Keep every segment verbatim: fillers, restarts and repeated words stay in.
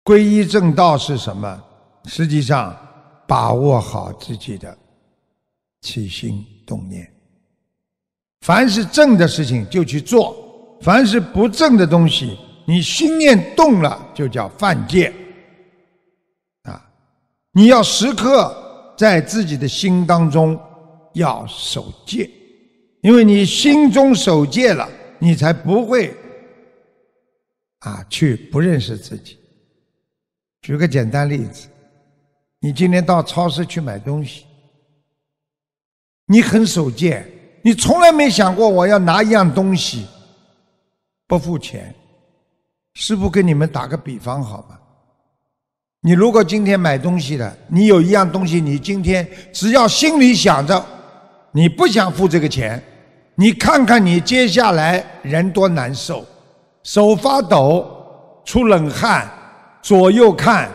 皈依正道是什么？实际上，把握好自己的起心动念。凡是正的事情就去做，凡是不正的东西，你心念动了，就叫犯戒。啊，你要时刻在自己的心当中要守戒，因为你心中守戒了，你才不会啊去不认识自己。举个简单例子，你今天到超市去买东西，你很守戒，你从来没想过我要拿一样东西不付钱。师父跟你们打个比方好吗？你如果今天买东西了，你有一样东西，你今天只要心里想着你不想付这个钱，你看看你接下来人多难受，手发抖，出冷汗，左右看，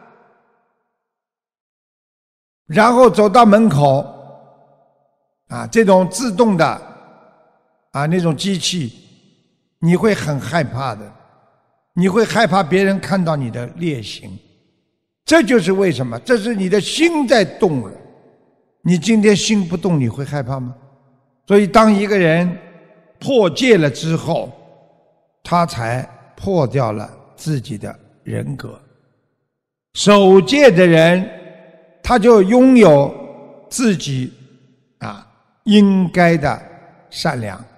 然后走到门口啊，这种自动的啊那种机器，你会很害怕的，你会害怕别人看到你的劣行。这就是为什么，这是你的心在动了。你今天心不动，你会害怕吗？所以当一个人破戒了之后，他才破掉了自己的人格。守戒的人，他就拥有自己啊应该的善良。